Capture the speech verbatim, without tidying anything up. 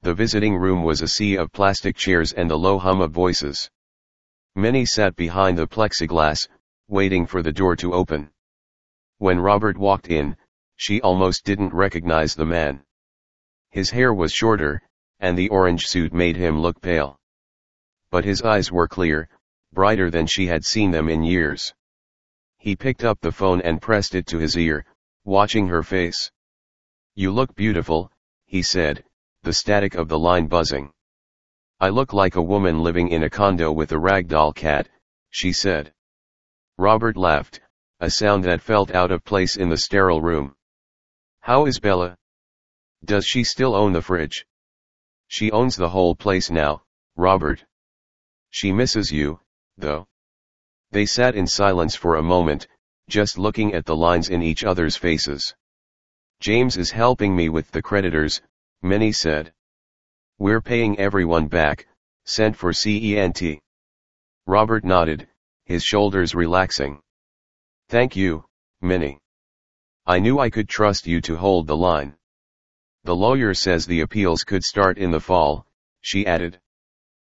The visiting room was a sea of plastic chairs and the low hum of voices. Many sat behind the plexiglass, waiting for the door to open. When Robert walked in, she almost didn't recognize the man. His hair was shorter, and the orange suit made him look pale. But his eyes were clear, brighter than she had seen them in years. He picked up the phone and pressed it to his ear, watching her face. "You look beautiful," he said, the static of the line buzzing. "I look like a woman living in a condo with a ragdoll cat," she said. Robert laughed, a sound that felt out of place in the sterile room. "How is Bella? Does she still own the fridge?" "She owns the whole place now, Robert. She misses you, though." They sat in silence for a moment, just looking at the lines in each other's faces. "James is helping me with the creditors," Minnie said. "We're paying everyone back, cent for cent." Robert nodded, his shoulders relaxing. "Thank you, Minnie. I knew I could trust you to hold the line." "The lawyer says the appeals could start in the fall," she added.